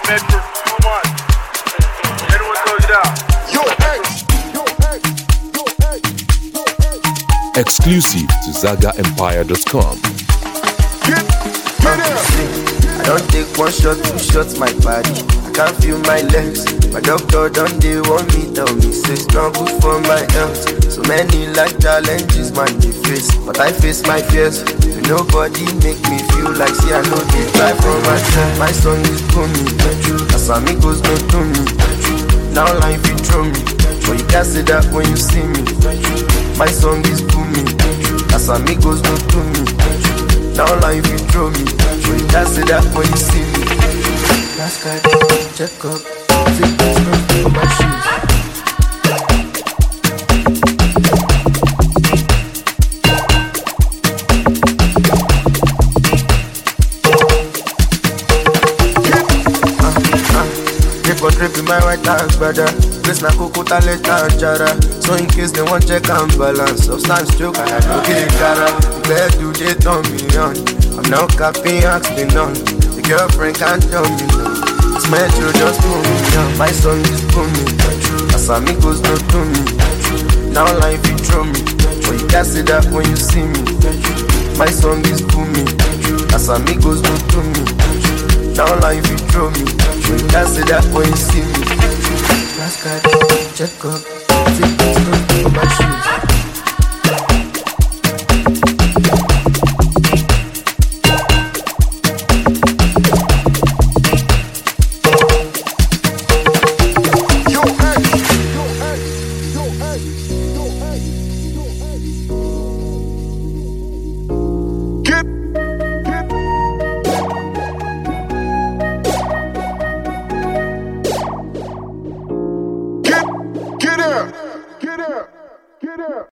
Medford, 2-1. Anyone throws it out. Exclusive to ZagaEmpire.com. I don't take one shot, two shots, my body. I can't feel my legs. My doctor don't they want me, tell me, say it's not good for my health. So many life challenges, man, they face. But I face my fears. Nobody make me feel like, see, I know they try for myself. My song is booming. As amigos no to me. Now life you throw me. But you can't say that when you see me. My song is booming. As amigos no to me. Now life you throw me. But you can't say that when you see me. Last guy, check up. Take this for my shoes. Dripping my white hands, brother. Place na coco talent and jara. So in case they want check and balance, substance choke and I don't get it cara. Where do they turn me on? I'm now capping, ask me none. The girlfriend can't tell me no. It's metro, just pull me down. My song is booming. As amigos no to me. Now life you throw me. But you can't say that when you see me. My song is booming. As amigos no to me. Now life you throw me. You can't say that when you see me. Last guy, check up. Take this for my shoes. Get up!